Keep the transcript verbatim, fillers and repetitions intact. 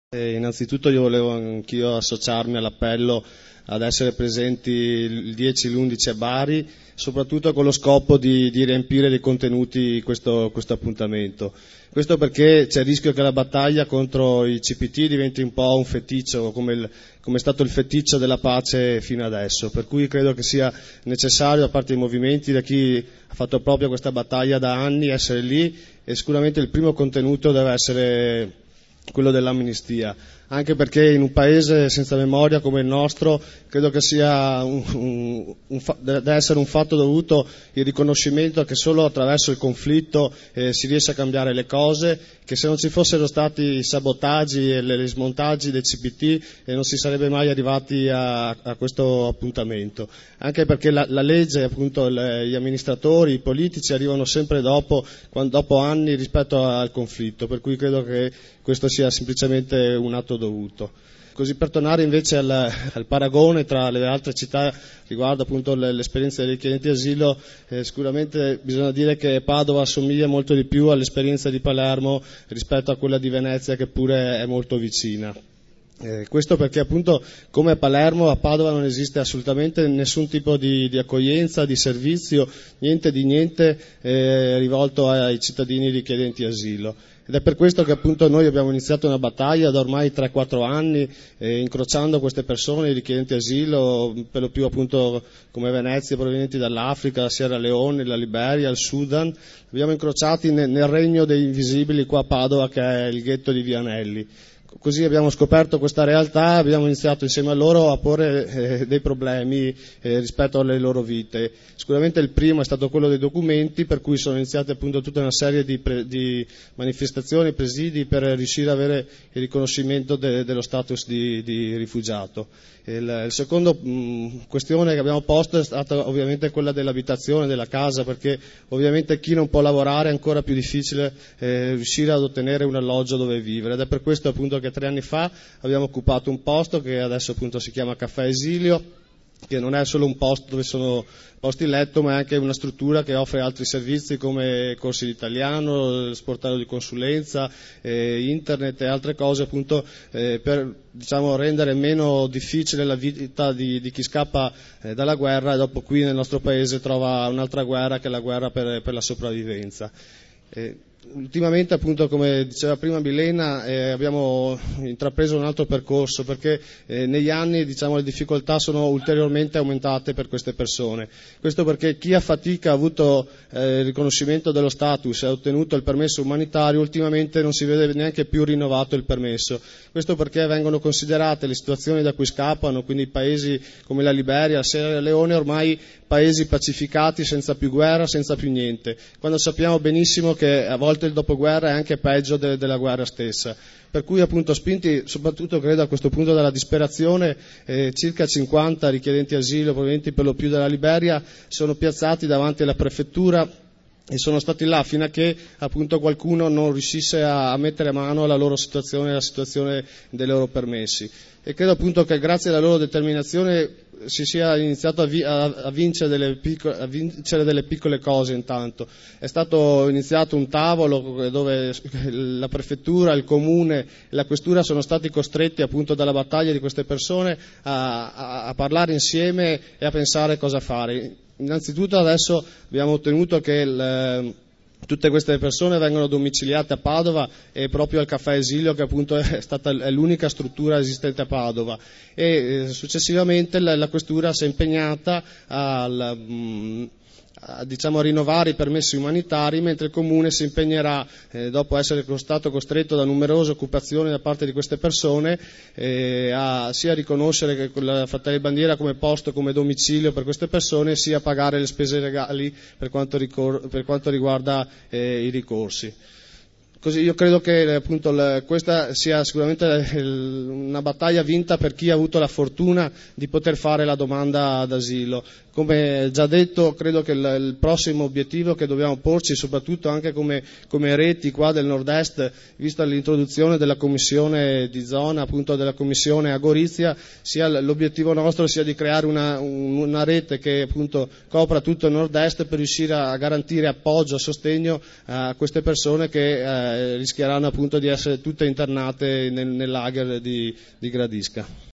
E innanzitutto io volevo anch'io associarmi all'appello ad essere presenti il dieci e l'undici a Bari, soprattutto con lo scopo di, di riempire di contenuti questo, questo appuntamento. Questo perché c'è il rischio che la battaglia contro i C P T diventi un po' un feticcio, come, il, come è stato il feticcio della pace fino adesso, per cui credo che sia necessario da parte dei movimenti, da chi ha fatto proprio questa battaglia da anni, essere lì, e sicuramente il primo contenuto deve essere quello dell'amnistia, anche perché in un paese senza memoria come il nostro credo che sia un, un, un, deve essere un fatto dovuto il riconoscimento che solo attraverso il conflitto eh, si riesce a cambiare le cose, che se non ci fossero stati i sabotaggi e gli smontaggi dei C P T eh, non si sarebbe mai arrivati a, a questo appuntamento, anche perché la, la legge, appunto le, gli amministratori, i politici arrivano sempre dopo, quando, dopo anni rispetto al conflitto, per cui credo che questo sia semplicemente un atto dovuto. Così, per tornare invece al, al paragone tra le altre città riguardo appunto l'esperienza dei richiedenti asilo, eh, sicuramente bisogna dire che Padova assomiglia molto di più all'esperienza di Palermo rispetto a quella di Venezia, che pure è molto vicina. Eh, questo perché appunto, come a Palermo, a Padova non esiste assolutamente nessun tipo di, di accoglienza, di servizio, niente di niente eh, rivolto ai cittadini richiedenti asilo. Ed è per questo che appunto noi abbiamo iniziato una battaglia da ormai tre quattro anni, eh, incrociando queste persone, i richiedenti asilo, per lo più appunto come Venezia, provenienti dall'Africa, la Sierra Leone, la Liberia, il Sudan. Li abbiamo incrociati nel, nel regno dei invisibili qua a Padova, che è il ghetto di Vianelli. Così abbiamo scoperto questa realtà, abbiamo iniziato insieme a loro a porre eh, dei problemi eh, rispetto alle loro vite. Sicuramente il primo è stato quello dei documenti, per cui sono iniziate appunto tutta una serie di, pre- di manifestazioni, presidi per riuscire ad avere il riconoscimento de- dello status di, di rifugiato. Il, il secondo mh, questione che abbiamo posto è stata ovviamente quella dell'abitazione, della casa, perché ovviamente chi non può lavorare è ancora più difficile eh, riuscire ad ottenere un alloggio dove vivere, ed è per questo appunto che tre anni fa abbiamo occupato un posto che adesso appunto si chiama Caffè Esilio, che non è solo un posto dove sono posti letto, ma è anche una struttura che offre altri servizi come corsi di italiano, sportello di consulenza, eh, internet e altre cose, appunto eh, per diciamo rendere meno difficile la vita di, di chi scappa eh, dalla guerra e dopo qui nel nostro paese trova un'altra guerra, che è la guerra per, per la sopravvivenza. Eh, Ultimamente, appunto, come diceva prima Milena, eh, abbiamo intrapreso un altro percorso, perché eh, negli anni diciamo, le difficoltà sono ulteriormente aumentate per queste persone. Questo perché chi a fatica ha avuto eh, il riconoscimento dello status e ha ottenuto il permesso umanitario, ultimamente non si vede neanche più rinnovato il permesso. Questo perché vengono considerate le situazioni da cui scappano, quindi paesi come la Liberia, la Sierra Leone, ormai paesi pacificati, senza più guerra, senza più niente, quando sappiamo benissimo che a volte il dopoguerra è anche peggio de- della guerra stessa. Per cui appunto, spinti soprattutto credo a questo punto dalla disperazione, eh, circa cinquanta richiedenti asilo provenienti per lo più dalla Liberia sono piazzati davanti alla prefettura e sono stati là fino a che appunto qualcuno non riuscisse a, a mettere mano alla loro situazione, alla situazione dei loro permessi. E credo appunto che grazie alla loro determinazione si sia iniziato a, vi, a, a, vincere delle piccole, a vincere delle piccole cose intanto. È stato iniziato un tavolo dove la prefettura, il comune e la questura sono stati costretti appunto dalla battaglia di queste persone a, a, a parlare insieme e a pensare cosa fare. Innanzitutto adesso abbiamo ottenuto che il, tutte queste persone vengono domiciliate a Padova e proprio al Caffè Esilio, che appunto è stata è l'unica struttura esistente a Padova, e eh, successivamente la, la questura si è impegnata al, mh, a diciamo, rinnovare i permessi umanitari, mentre il comune si impegnerà, eh, dopo essere stato costretto da numerose occupazioni da parte di queste persone, eh, a sia riconoscere che la Fratelli Bandiera come posto, come domicilio per queste persone, sia pagare le spese legali per quanto, ricor- per quanto riguarda eh, i ricorsi. Così io credo che appunto la, questa sia sicuramente il, una battaglia vinta per chi ha avuto la fortuna di poter fare la domanda d'asilo. come già detto, credo che il, il prossimo obiettivo che dobbiamo porci, soprattutto anche come, come reti qua del nord-est, vista l'introduzione della commissione di zona, appunto della commissione a Gorizia, sia l'obiettivo nostro sia di creare una, una rete che appunto copra tutto il nord-est per riuscire a garantire appoggio, sostegno a queste persone che eh, rischieranno appunto di essere tutte internate nel, nel lager di, di Gradisca.